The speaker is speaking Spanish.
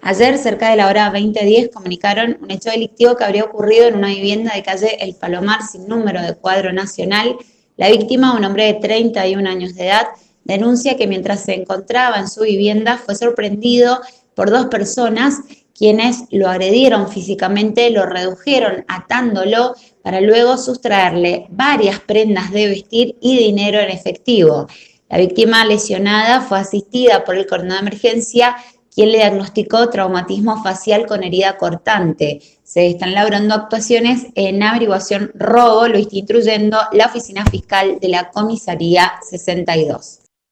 Ayer, cerca de la hora 20:10, comunicaron un hecho delictivo que habría ocurrido en una vivienda de calle El Palomar sin número de cuadro nacional. La víctima, un hombre de 31 años de edad, denuncia que mientras se encontraba en su vivienda fue sorprendido por dos personas quienes lo agredieron físicamente, lo redujeron atándolo para luego sustraerle varias prendas de vestir y dinero en efectivo. La víctima lesionada fue asistida por el coordinador de emergencia, quien le diagnosticó traumatismo facial con herida cortante. Se están elaborando actuaciones en averiguación robo, lo está instruyendo la oficina fiscal de la comisaría 62.